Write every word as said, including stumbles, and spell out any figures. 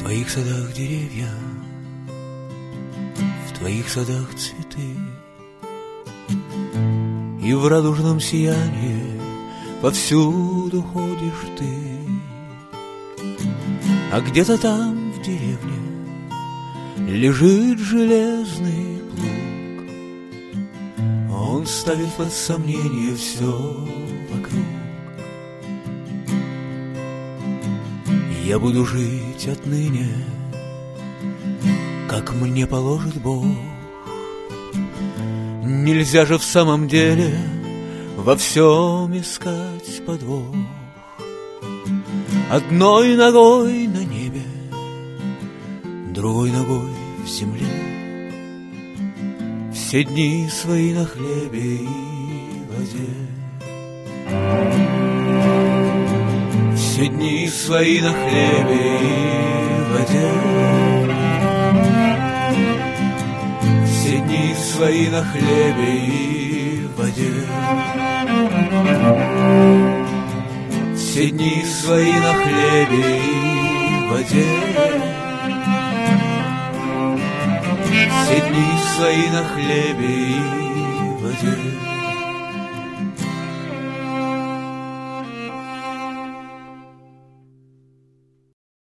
твоих садах деревья, в твоих садах цветы, и в радужном сиянии повсюду ходишь ты. А где-то там в деревне лежит железный плуг, он ставит под сомнение все вокруг. Я буду жить отныне, как мне положит Бог. Нельзя же в самом деле во всем искать подвох. Одной ногой на небе, другой ногой в земле, все дни свои на хлебе и воде. Все дни свои на хлебе и воде. Все дни свои на хлебе и воде. Все дни свои на хлебе и воде. Все дни свои на хлебе и воде.